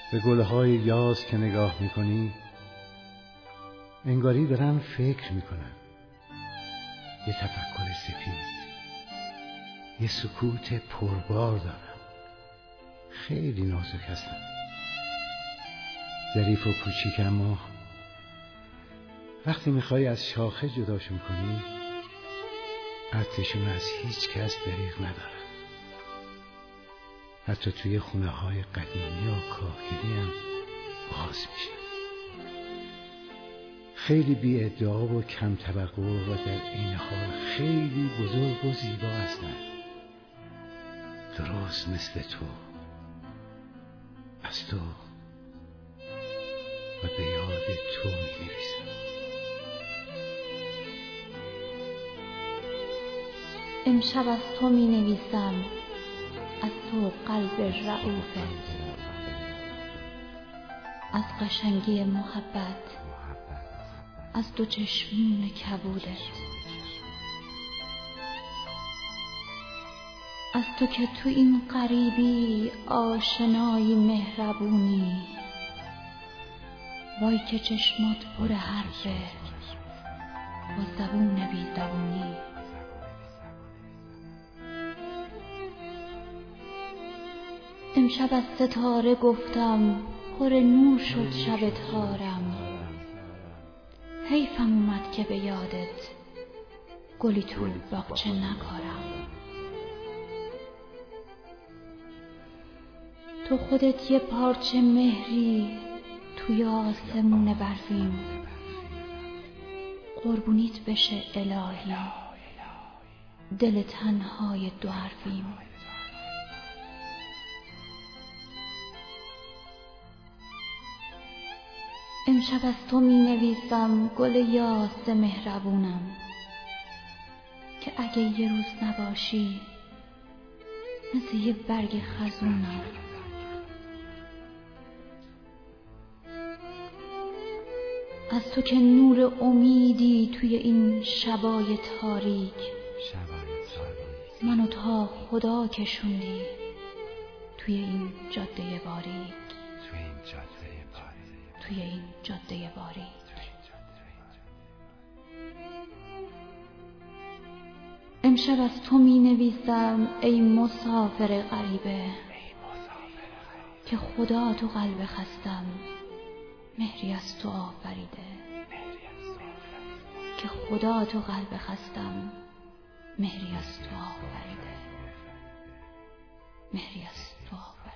به گلهای یاس که نگاه میکنی انگاری دارن فکر میکنن. یه تفکر سپید، یه سکوت پربار دارن. خیلی نازک هستن، ظریف و کوچیک، اما وقتی میخوای از شاخه جداشون کنی عطرشون از هیچ کس دریغ ندارن. حتی توی خونه های قدیمی و کاهگلی هم باز میشن. خیلی بی ادعا و کم توقع و در این حال خیلی بزرگ و زیبا هستن. درست مثل تو، از تو و به یاد تو می نویسم. امشب از تو می نویسم، از تو قلب رعوفت، از قشنگی محبت، از دو چشمون کبودت، از تو که تو این غریبی آشنایی مهربونی. وای که چشمات پر حرفه و زبون بی زبونی. امشب از ستاره گفتم، پر نور شد شب تارم. حیفم اومد که به یادت گلی تو باغچه نکارم. تو خودت یه پارچه مهری توی آسمون برفیم. قربونیت بشه الهی، دل تنهای دو حرفیم. امشب از تو می نویسم گل یاس مهربونم، که اگه یه روز نباشی مثل یه برگ خزونم. از تو که نور امیدی توی این شبای تاریک. منو تا خدا کشوندی توی این جاده باریک. توی این جاده باریک. امشب از تو می نویسم ای مسافر غریبه، که خدا تو قلب خستم مهری از تو آفریده. که خدا تو قلب خستم مهری از تو آفریده. مهری از تو آفریده.